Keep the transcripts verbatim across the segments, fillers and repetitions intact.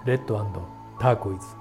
レッド&ターコイズ。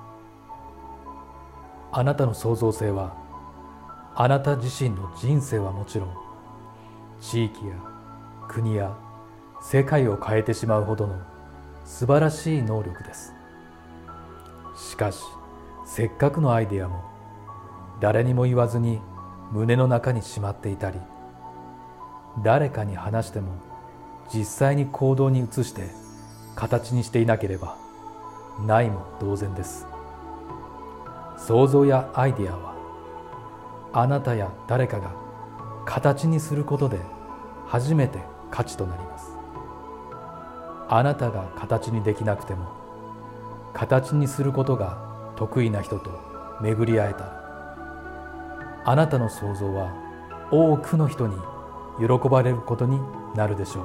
あなたの創造性はあなた自身の人生はもちろん、地域や国や世界を変えてしまうほどの素晴らしい能力です。しかしせっかくのアイデアも誰にも言わずに胸の中にしまっていたり、誰かに話しても実際に行動に移して形にしていなければないも同然です。想像やアイデアはあなたや誰かが形にすることで初めて価値となります。あなたが形にできなくても形にすることが得意な人と巡り会えたら、あなたの想像は多くの人に喜ばれることになるでしょう。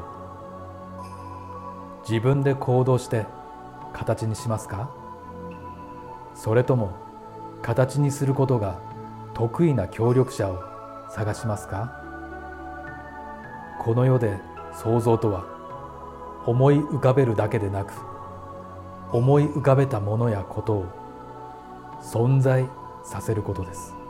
自分で行動して形にしますか？それとも形にすることが得意な協力者を探しますか？この世で創造とは思い浮かべるだけでなく、思い浮かべたものやことを存在させることです。